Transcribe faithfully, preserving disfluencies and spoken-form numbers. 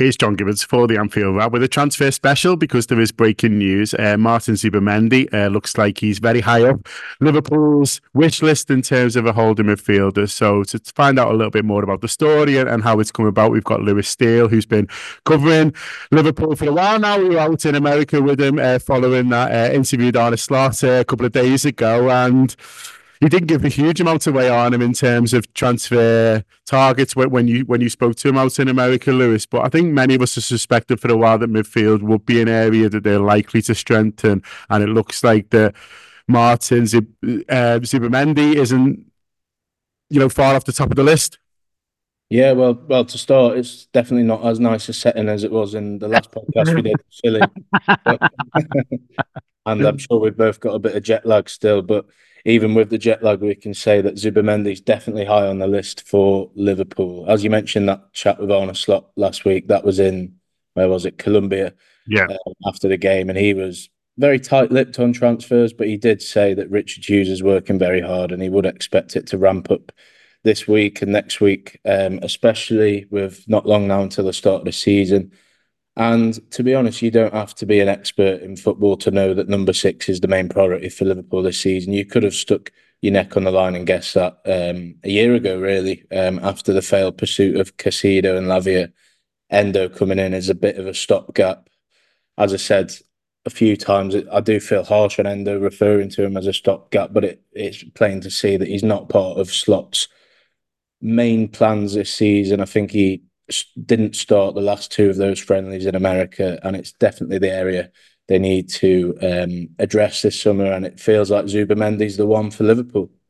Here's John Gibbons for the Anfield Wrap with a transfer special because there is breaking news. Uh, Martin Zubimendi uh, looks like he's very high up Liverpool's wish list in terms of a holding midfielder. So to find out a little bit more about the story and, and how it's come about, we've got Lewis Steele, who's been covering Liverpool for a while now. We were out in America with him uh, following that uh, interview down a slot uh, a couple of days ago, and he didn't give a huge amount away on him in terms of transfer targets when you when you spoke to him out in America, Lewis. But I think many of us have suspected for a while that midfield would be an area that they're likely to strengthen, and it looks like that Martin Zib, uh, Zubimendi isn't, you know, far off the top of the list. Yeah, well, well, to start, it's definitely not as nice a setting as it was in the last podcast we did, Philly. And I'm sure we've both got a bit of jet lag still, but even with the jet lag, we can say that Zubimendi's definitely high on the list for Liverpool. As you mentioned, that chat with Arne Slot last week, that was in, where was it, Colombia, Yeah. uh, after the game, and he was very tight-lipped on transfers, but he did say that Richard Hughes is working very hard and he would expect it to ramp up this week and next week, um, especially with not long now until the start of the season. And to be honest, you don't have to be an expert in football to know that number six is the main priority for Liverpool this season. You could have stuck your neck on the line and guessed that um, a year ago, really, um, after the failed pursuit of Caicedo and Lavia. Endo coming in as a bit of a stopgap. As I said a few times, I do feel harsh on Endo referring to him as a stopgap, but it, it's plain to see that he's not part of Slot's main plans this season. I think he didn't start the last two of those friendlies in America, and it's definitely the area they need to um, address this summer. And it feels like Zubimendi's the one for Liverpool.